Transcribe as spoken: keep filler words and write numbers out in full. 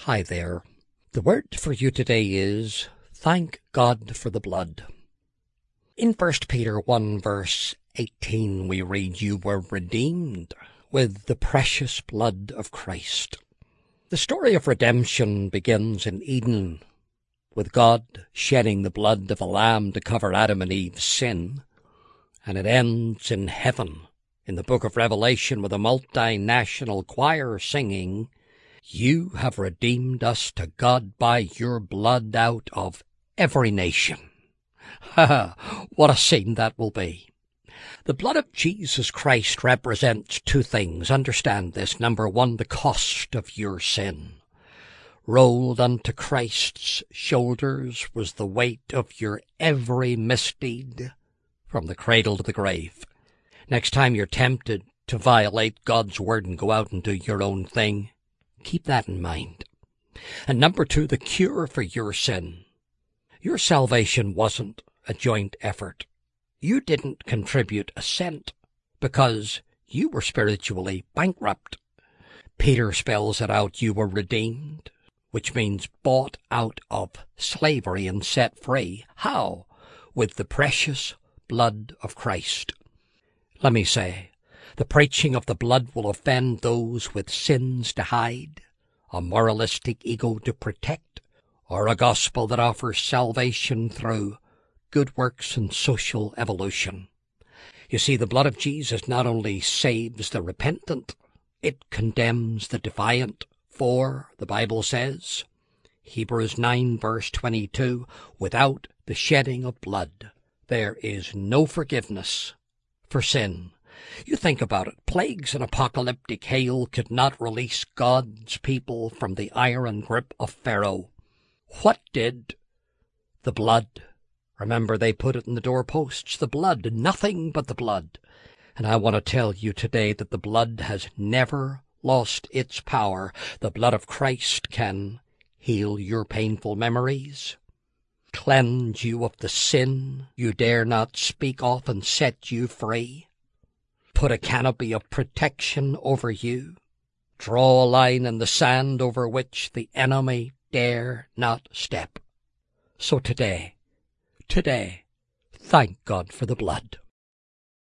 Hi there. The word for you today is, thank God for the blood. In First Peter one verse eighteen we read, you were redeemed with the precious blood of Christ. The story of redemption begins in Eden, with God shedding the blood of a lamb to cover Adam and Eve's sin, and it ends in heaven, in the book of Revelation, with a multinational choir singing, you have redeemed us to God by your blood out of every nation. Ha ha! What a scene that will be. The blood of Jesus Christ represents two things. Understand this. Number one, the cost of your sin. Rolled unto Christ's shoulders was the weight of your every misdeed from the cradle to the grave. Next time you're tempted to violate God's word and go out and do your own thing, keep that in mind. And number two, the cure for your sin. Your salvation wasn't a joint effort. You didn't contribute a cent because you were spiritually bankrupt. Peter spells it out, you were redeemed, which means bought out of slavery and set free. How? With the precious blood of Christ. Let me say, the preaching of the blood will offend those with sins to hide, a moralistic ego to protect, or a gospel that offers salvation through good works and social evolution. You see, the blood of Jesus not only saves the repentant, it condemns the defiant. For, the Bible says, Hebrews nine verse twenty-two, without the shedding of blood, there is no forgiveness for sin. You think about it. Plagues and apocalyptic hail could not release God's people from the iron grip of Pharaoh. What did the blood? Remember, they put it in the doorposts. The blood, nothing but the blood. And I want to tell you today that the blood has never lost its power. The blood of Christ can heal your painful memories, cleanse you of the sin you dare not speak of, and set you free. Put a canopy of protection over you. Draw a line in the sand over which the enemy dare not step. So today, today, thank God for the blood.